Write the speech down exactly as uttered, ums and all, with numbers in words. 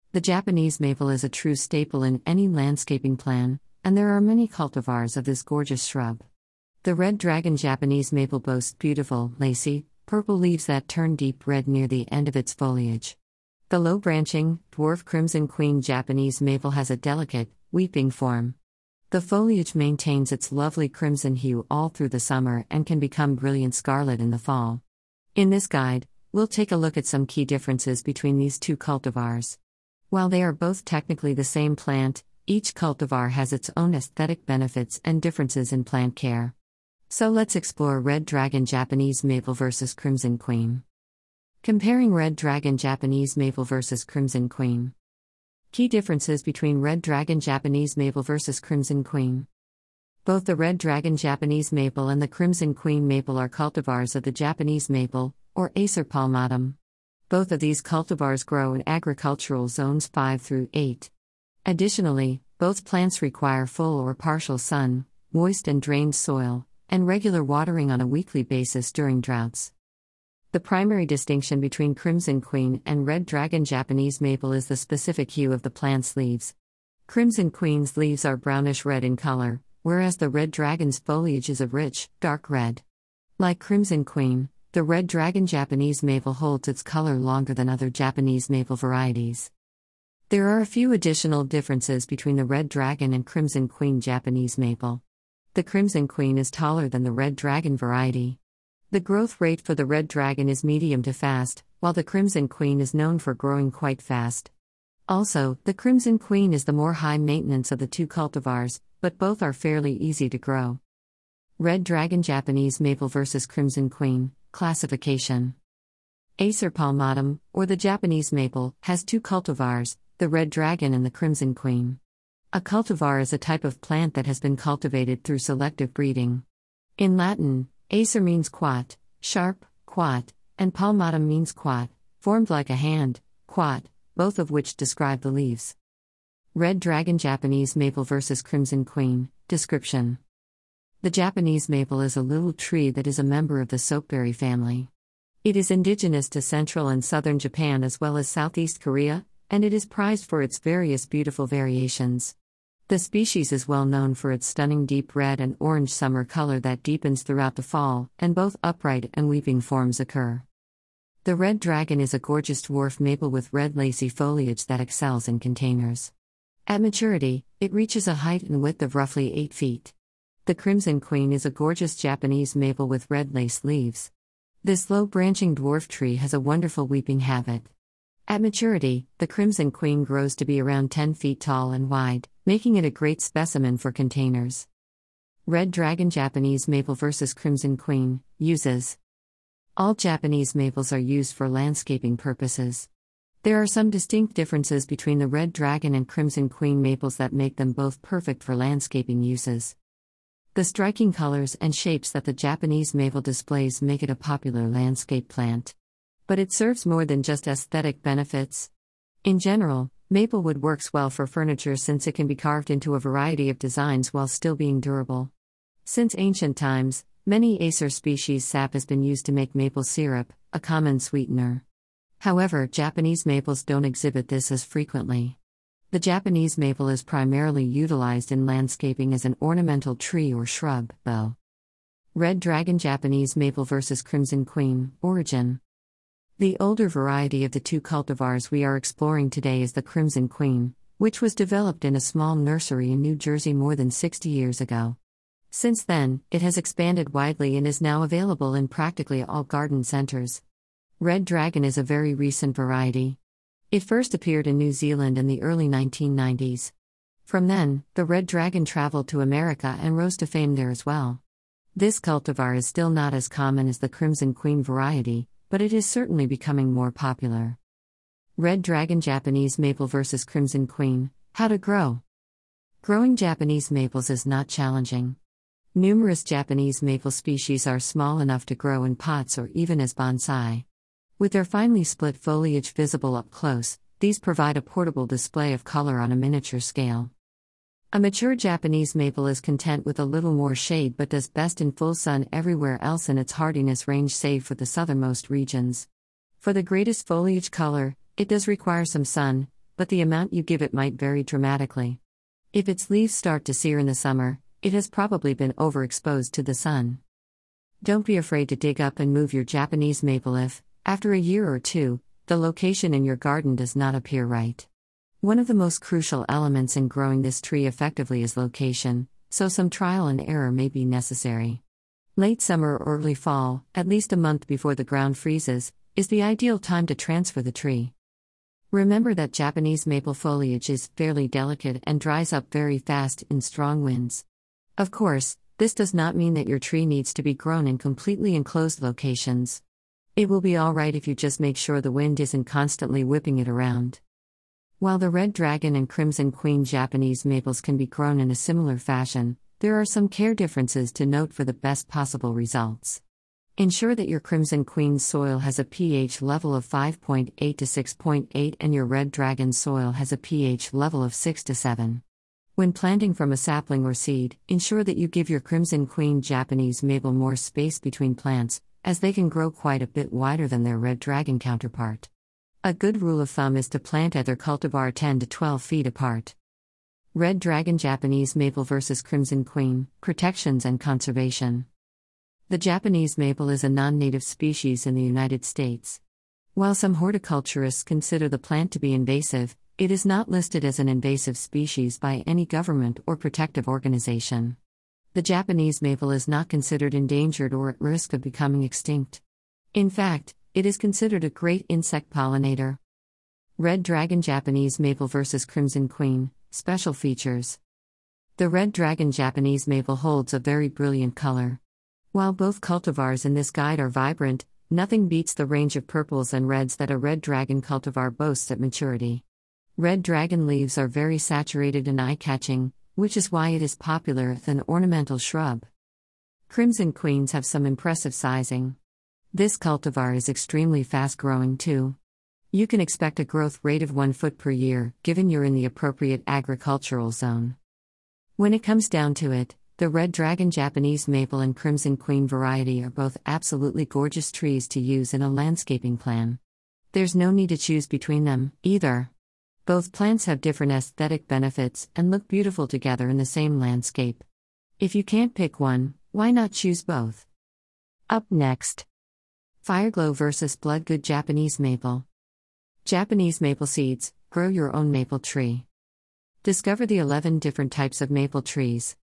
The Japanese maple is a true staple in any landscaping plan, and there are many cultivars of this gorgeous shrub. The red dragon Japanese maple boasts beautiful, lacy, purple leaves that turn deep red near the end of its foliage. The low-branching, dwarf crimson queen Japanese maple has a delicate, weeping form. The foliage maintains its lovely crimson hue all through the summer and can become brilliant scarlet in the fall. In this guide, we'll take a look at some key differences between these two cultivars. While they are both technically the same plant, each cultivar has its own aesthetic benefits and differences in plant care. So let's explore Red Dragon Japanese Maple versus Crimson Queen. Comparing Red Dragon Japanese Maple versus Crimson Queen. Key differences between Red Dragon Japanese Maple versus Crimson Queen. Both the Red Dragon Japanese Maple and the Crimson Queen Maple are cultivars of the Japanese maple, or Acer palmatum. Both of these cultivars grow in agricultural zones five through eight. Additionally, both plants require full or partial sun, moist and drained soil, and regular watering on a weekly basis during droughts. The primary distinction between Crimson Queen and Red Dragon Japanese Maple is the specific hue of the plant's leaves. Crimson Queen's leaves are brownish-red in color, whereas the Red Dragon's foliage is a rich, dark red. Like Crimson Queen, the Red Dragon Japanese Maple holds its color longer than other Japanese maple varieties. There are a few additional differences between the Red Dragon and Crimson Queen Japanese Maple. The Crimson Queen is taller than the Red Dragon variety. The growth rate for the Red Dragon is medium to fast, while the Crimson Queen is known for growing quite fast. Also, the Crimson Queen is the more high maintenance of the two cultivars, but both are fairly easy to grow. Red Dragon Japanese Maple versus Crimson Queen. Classification. Acer palmatum, or the Japanese maple, has two cultivars, the Red Dragon and the Crimson Queen. A cultivar is a type of plant that has been cultivated through selective breeding. In Latin, acer means quat, sharp, quat, and palmatum means quat, formed like a hand, quat, both of which describe the leaves. Red Dragon Japanese Maple versus Crimson Queen. Description. The Japanese maple is a little tree that is a member of the soapberry family. It is indigenous to central and southern Japan as well as Southeast Korea, and it is prized for its various beautiful variations. The species is well known for its stunning deep red and orange summer color that deepens throughout the fall, and both upright and weeping forms occur. The Red Dragon is a gorgeous dwarf maple with red lacy foliage that excels in containers. At maturity, it reaches a height and width of roughly eight feet. The Crimson Queen is a gorgeous Japanese maple with red lace leaves. This low-branching dwarf tree has a wonderful weeping habit. At maturity, the Crimson Queen grows to be around ten feet tall and wide, making it a great specimen for containers. Red Dragon Japanese Maple versus Crimson Queen. Uses. All Japanese maples are used for landscaping purposes. There are some distinct differences between the Red Dragon and Crimson Queen maples that make them both perfect for landscaping uses. The striking colors and shapes that the Japanese maple displays make it a popular landscape plant. But it serves more than just aesthetic benefits. In general, maplewood works well for furniture since it can be carved into a variety of designs while still being durable. Since ancient times, many Acer species sap has been used to make maple syrup, a common sweetener. However, Japanese maples don't exhibit this as frequently. The Japanese maple is primarily utilized in landscaping as an ornamental tree or shrub, though. Red Dragon Japanese Maple versus Crimson Queen. Origin. The older variety of the two cultivars we are exploring today is the Crimson Queen, which was developed in a small nursery in New Jersey more than sixty years ago. Since then, it has expanded widely and is now available in practically all garden centers. Red Dragon is a very recent variety. It first appeared in New Zealand in the early nineteen nineties. From then, the Red Dragon traveled to America and rose to fame there as well. This cultivar is still not as common as the Crimson Queen variety, but it is certainly becoming more popular. Red Dragon Japanese Maple versus Crimson Queen. How to grow. Growing Japanese maples is not challenging. Numerous Japanese maple species are small enough to grow in pots or even as bonsai. With their finely split foliage visible up close, these provide a portable display of color on a miniature scale. A mature Japanese maple is content with a little more shade but does best in full sun everywhere else in its hardiness range save for the southernmost regions. For the greatest foliage color, it does require some sun, but the amount you give it might vary dramatically. If its leaves start to sere in the summer, it has probably been overexposed to the sun. Don't be afraid to dig up and move your Japanese maple if, after a year or two, the location in your garden does not appear right. One of the most crucial elements in growing this tree effectively is location, so some trial and error may be necessary. Late summer or early fall, at least a month before the ground freezes, is the ideal time to transfer the tree. Remember that Japanese maple foliage is fairly delicate and dries up very fast in strong winds. Of course, this does not mean that your tree needs to be grown in completely enclosed locations. It will be alright if you just make sure the wind isn't constantly whipping it around. While the Red Dragon and Crimson Queen Japanese maples can be grown in a similar fashion, there are some care differences to note for the best possible results. Ensure that your Crimson Queen soil has a pH level of five point eight to six point eight and your Red Dragon soil has a pH level of six to seven. When planting from a sapling or seed, ensure that you give your Crimson Queen Japanese maple more space between plants, as they can grow quite a bit wider than their Red Dragon counterpart. A good rule of thumb is to plant either cultivar ten to twelve feet apart. Red Dragon Japanese Maple versus Crimson Queen, Protections and Conservation. The Japanese maple is a non-native species in the United States. While some horticulturists consider the plant to be invasive, it is not listed as an invasive species by any government or protective organization. The Japanese maple is not considered endangered or at risk of becoming extinct. In fact, it is considered a great insect pollinator. Red Dragon Japanese Maple versus Crimson Queen, Special Features. The Red Dragon Japanese maple holds a very brilliant color. While both cultivars in this guide are vibrant, nothing beats the range of purples and reds that a Red Dragon cultivar boasts at maturity. Red Dragon leaves are very saturated and eye-catching, which is why it is popular as an ornamental shrub. Crimson Queens have some impressive sizing. This cultivar is extremely fast-growing too. You can expect a growth rate of one foot per year, given you're in the appropriate agricultural zone. When it comes down to it, the Red Dragon Japanese Maple and Crimson Queen variety are both absolutely gorgeous trees to use in a landscaping plan. There's no need to choose between them, either. Both plants have different aesthetic benefits and look beautiful together in the same landscape. If you can't pick one, why not choose both? Up next, Fireglow versus Bloodgood Japanese Maple. Japanese maple seeds, grow your own maple tree. Discover the eleven different types of maple trees,